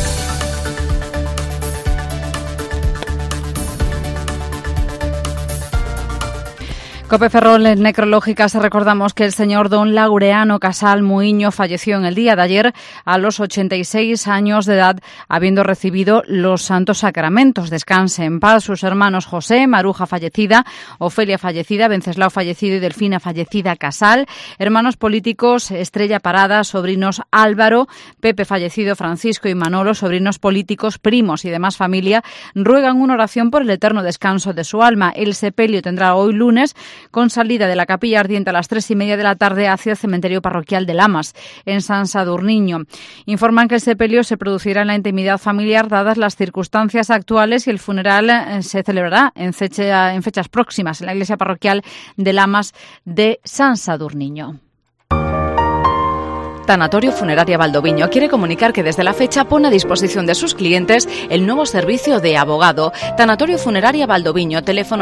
COPE Ferrol, en Necrológicas, recordamos que el señor don Laureano Casal Muiño falleció en el día de ayer a los 86 años de edad, habiendo recibido los santos sacramentos. Descanse en paz sus hermanos José, Maruja fallecida, Ofelia fallecida, Venceslao fallecido y Delfina fallecida Casal, hermanos políticos Estrella Parada, sobrinos Álvaro, Pepe fallecido, Francisco y Manolo, sobrinos políticos, primos y demás familia, ruegan una oración por el eterno descanso de su alma. El sepelio tendrá hoy lunes con salida de la Capilla Ardiente a las 3:30 de la tarde hacia el cementerio parroquial de Lamas, en San Sadurniño. Informan que el sepelio se producirá en la intimidad familiar dadas las circunstancias actuales y el funeral se celebrará en fechas próximas en la iglesia parroquial de Lamas de San Sadurniño. Tanatorio Funeraria Valdoviño quiere comunicar que desde la fecha pone a disposición de sus clientes el nuevo servicio de abogado. Tanatorio Funeraria Valdoviño, teléfono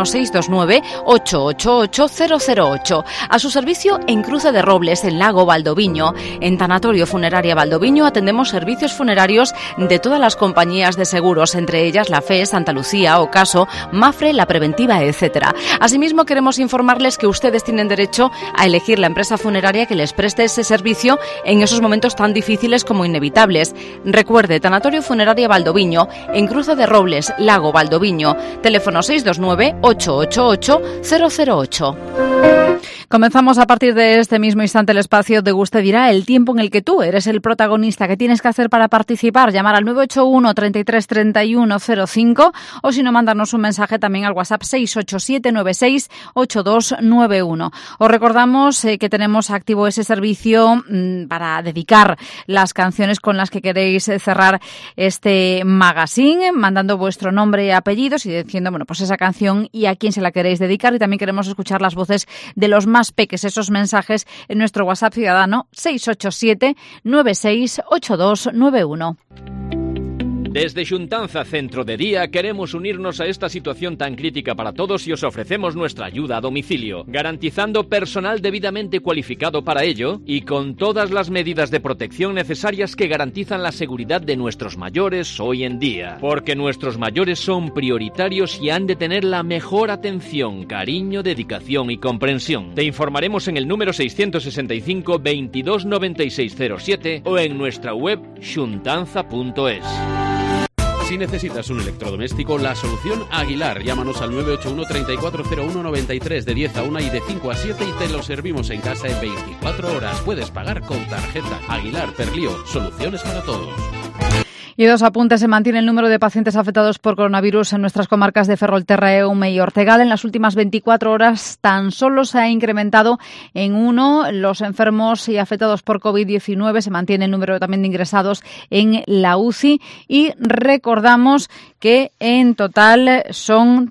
629-888-008. A su servicio en Cruce de Robles, en Lago Valdoviño. En Tanatorio Funeraria Valdoviño atendemos servicios funerarios de todas las compañías de seguros, entre ellas la FE, Santa Lucía, Ocaso, Mafre, La Preventiva, etc. Asimismo, queremos informarles que ustedes tienen derecho a elegir la empresa funeraria que les preste ese servicio en esos momentos tan difíciles como inevitables. Recuerde, Tanatorio Funeraria Valdoviño, en Cruce de Robles, Lago Valdoviño, teléfono 629-888-008. Comenzamos a partir de este mismo instante el espacio de Usted dirá, el tiempo en el que tú eres el protagonista. ¿Qué tienes que hacer para participar? Llamar al 981 33 31 05 o si no, mandarnos un mensaje también al WhatsApp 687 96 8291. Os recordamos que tenemos activo ese servicio para dedicar las canciones con las que queréis cerrar este magazine, mandando vuestro nombre y apellidos y diciendo, bueno, pues esa canción y a quién se la queréis dedicar, y también queremos escuchar las voces de los más peques, esos mensajes en nuestro WhatsApp ciudadano 687 96 8291. Desde Xuntanza Centro de Día queremos unirnos a esta situación tan crítica para todos y os ofrecemos nuestra ayuda a domicilio, garantizando personal debidamente cualificado para ello y con todas las medidas de protección necesarias que garantizan la seguridad de nuestros mayores hoy en día. Porque nuestros mayores son prioritarios y han de tener la mejor atención, cariño, dedicación y comprensión. Te informaremos en el número 665 22 9607 o en nuestra web xuntanza.es. Si necesitas un electrodoméstico, la solución Aguilar. Llámanos al 981 340193 de 10 a 1 y de 5 a 7 y te lo servimos en casa en 24 horas. Puedes pagar con tarjeta. Aguilar, Perlío, soluciones para todos. Y dos apuntes. Se mantiene el número de pacientes afectados por coronavirus en nuestras comarcas de Ferrolterra, Eume y Ortegal. En las últimas 24 horas tan solo se ha incrementado en 1 los enfermos y afectados por COVID-19. Se mantiene el número también de ingresados en la UCI. Y recordamos que en total son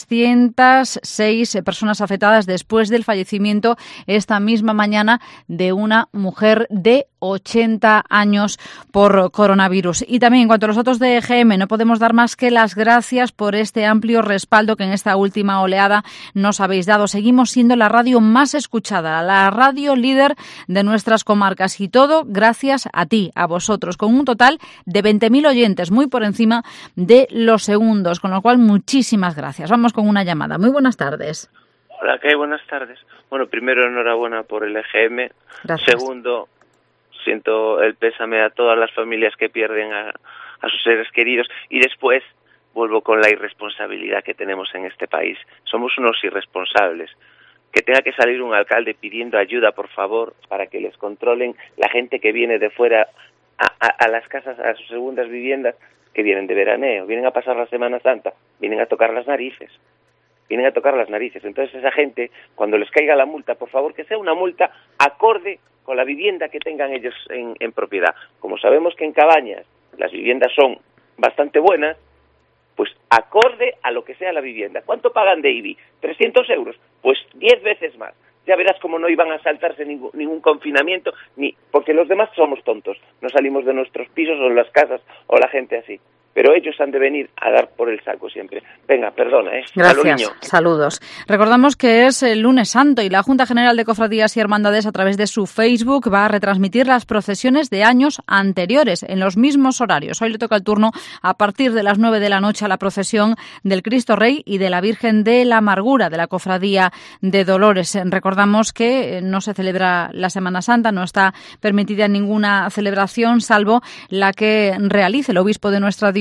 306 personas afectadas después del fallecimiento esta misma mañana de una mujer de 80 años por coronavirus. Y también en cuanto a los datos de EGM, no podemos dar más que las gracias por este amplio respaldo que en esta última oleada nos habéis dado. Seguimos siendo la radio más escuchada, la radio líder de nuestras comarcas, y todo gracias a ti, a vosotros, con un total de 20.000 oyentes, muy por encima de los segundos, con lo cual muchísimas gracias. Vamos con una llamada. Muy buenas tardes. Hola, ¿qué hay? Buenas tardes. Bueno, primero, enhorabuena por el EGM. Gracias. Segundo, siento el pésame a todas las familias que pierden a sus seres queridos. Y después vuelvo con la irresponsabilidad que tenemos en este país. Somos unos irresponsables. Que tenga que salir un alcalde pidiendo ayuda, por favor, para que les controlen la gente que viene de fuera a las casas, a sus segundas viviendas, que vienen de veraneo, vienen a pasar la Semana Santa, vienen a tocar las narices. Entonces esa gente, cuando les caiga la multa, por favor, que sea una multa acorde con la vivienda que tengan ellos en propiedad. Como sabemos que en Cabañas las viviendas son bastante buenas, pues acorde a lo que sea la vivienda. ¿Cuánto pagan de IBI? 300 euros. Pues 10 veces más. Ya verás cómo no iban a saltarse ningún confinamiento, porque los demás somos tontos. No salimos de nuestros pisos o las casas o la gente así. Pero ellos han de venir a dar por el saco siempre. Venga, perdona, Gracias, saludos. Recordamos que es el lunes santo y la Junta General de Cofradías y Hermandades, a través de su Facebook, va a retransmitir las procesiones de años anteriores en los mismos horarios. Hoy le toca el turno a partir de las 9 de la noche a la procesión del Cristo Rey y de la Virgen de la Amargura de la Cofradía de Dolores. Recordamos que no se celebra la Semana Santa, no está permitida ninguna celebración salvo la que realice el obispo de nuestra diócesis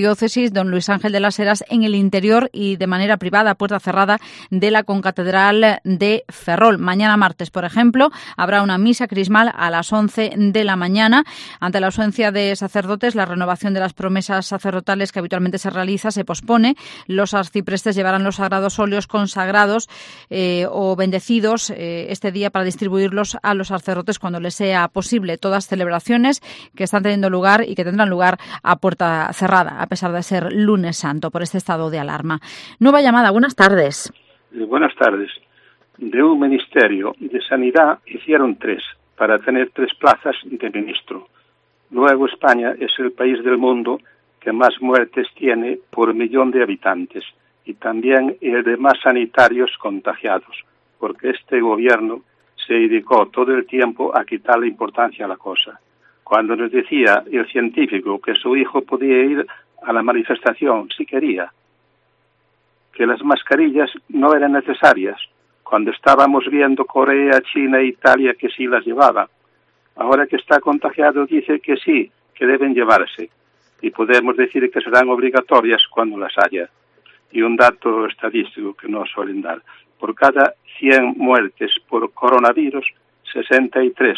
Diócesis, don Luis Ángel de las Heras, en el interior y de manera privada, puerta cerrada, de la Concatedral de Ferrol. Mañana martes, por ejemplo, habrá una misa crismal a las 11 de la mañana. Ante la ausencia de sacerdotes, la renovación de las promesas sacerdotales que habitualmente se realiza se pospone. Los arciprestes llevarán los sagrados óleos consagrados o bendecidos este día para distribuirlos a los sacerdotes cuando les sea posible. Todas celebraciones que están teniendo lugar y que tendrán lugar a puerta cerrada, a pesar de ser lunes santo, por este estado de alarma. Nueva llamada, buenas tardes. Buenas tardes. De un ministerio de Sanidad hicieron 3 para tener 3 plazas de ministro. Luego España es el país del mundo que más muertes tiene por millón de habitantes y también el de más sanitarios contagiados, porque este gobierno se dedicó todo el tiempo a quitarle importancia a la cosa. Cuando nos decía el científico que su hijo podía ir a la manifestación si quería, que las mascarillas no eran necesarias, cuando estábamos viendo Corea, China e Italia que sí las llevaban. Ahora que está contagiado dice que sí, que deben llevarse, y podemos decir que serán obligatorias cuando las haya. Y un dato estadístico que no suelen dar: por cada 100 muertes por coronavirus, 63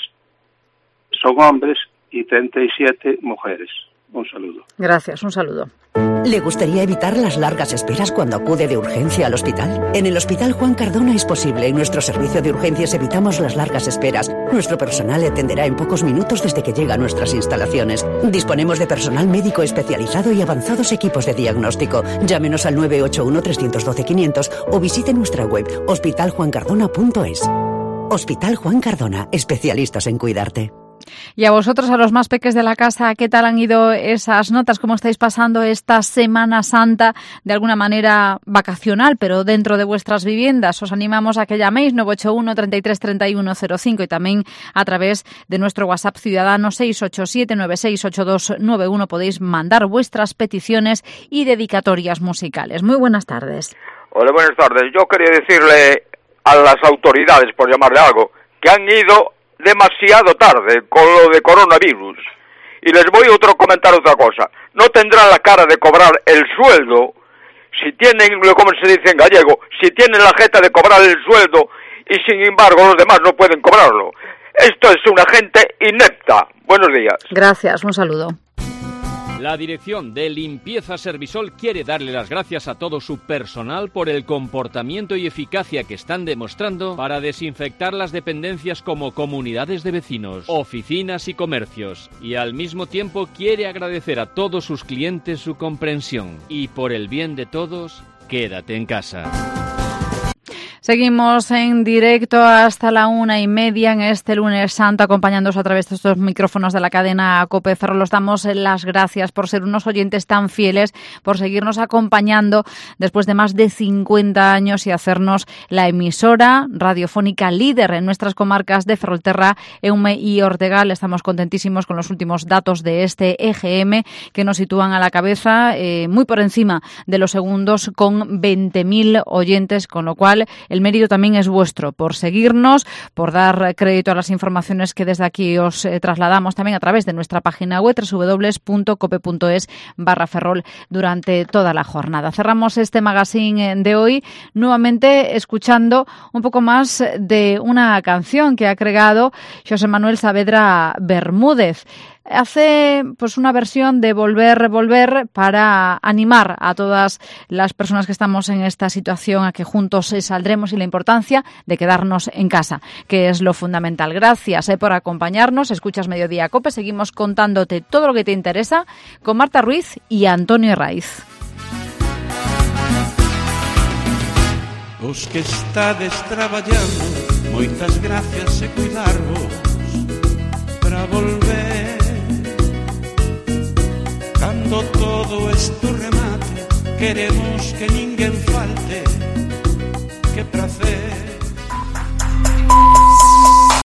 son hombres y 37 mujeres. Un saludo. Gracias, un saludo. ¿Le gustaría evitar las largas esperas cuando acude de urgencia al hospital? En el Hospital Juan Cardona es posible. En nuestro servicio de urgencias evitamos las largas esperas. Nuestro personal le atenderá en pocos minutos desde que llega a nuestras instalaciones. Disponemos de personal médico especializado y avanzados equipos de diagnóstico. Llámenos al 981-312-500 o visite nuestra web hospitaljuancardona.es. Hospital Juan Cardona, especialistas en cuidarte. Y a vosotros, a los más peques de la casa, ¿qué tal han ido esas notas? ¿Cómo estáis pasando esta Semana Santa de alguna manera vacacional, pero dentro de vuestras viviendas? Os animamos a que llaméis 981 33 31 05 y también a través de nuestro WhatsApp ciudadano 687 968291 podéis mandar vuestras peticiones y dedicatorias musicales. Muy buenas tardes. Hola, buenas tardes. Yo quería decirle a las autoridades, por llamarle algo, que han ido demasiado tarde con lo de coronavirus. Y les voy a comentar otra cosa. No tendrán la cara de cobrar el sueldo si tienen, como se dice en gallego, si tienen la jeta de cobrar el sueldo y sin embargo los demás no pueden cobrarlo. Esto es una gente inepta. Buenos días. Gracias, un saludo. La Dirección de Limpieza Servisol quiere darle las gracias a todo su personal por el comportamiento y eficacia que están demostrando para desinfectar las dependencias como comunidades de vecinos, oficinas y comercios. Y al mismo tiempo quiere agradecer a todos sus clientes su comprensión. Y por el bien de todos, quédate en casa. Seguimos en directo hasta la 1:30 en este lunes santo, acompañándoos a través de estos micrófonos de la cadena COPE Ferrol. Os damos las gracias por ser unos oyentes tan fieles, por seguirnos acompañando después de más de 50 años y hacernos la emisora radiofónica líder en nuestras comarcas de Ferrolterra, Eume y Ortegal. Estamos contentísimos con los últimos datos de este EGM que nos sitúan a la cabeza, muy por encima de los segundos, con 20.000 oyentes, con lo cual el mérito también es vuestro por seguirnos, por dar crédito a las informaciones que desde aquí os trasladamos también a través de nuestra página web www.cope.es/Ferrol durante toda la jornada. Cerramos este magazine de hoy nuevamente escuchando un poco más de una canción que ha creado José Manuel Saavedra Bermúdez. Hace pues una versión de Volver, Volver para animar a todas las personas que estamos en esta situación a que juntos saldremos y la importancia de quedarnos en casa, que es lo fundamental. Gracias por acompañarnos. Escuchas Mediodía Cope. Seguimos contándote todo lo que te interesa con Marta Ruiz y Antonio Raiz. Os que estades traballando, moitas gracias e cuidarvos para volver. Cando todo isto remate, queremos que ninguén falte. Que prazer.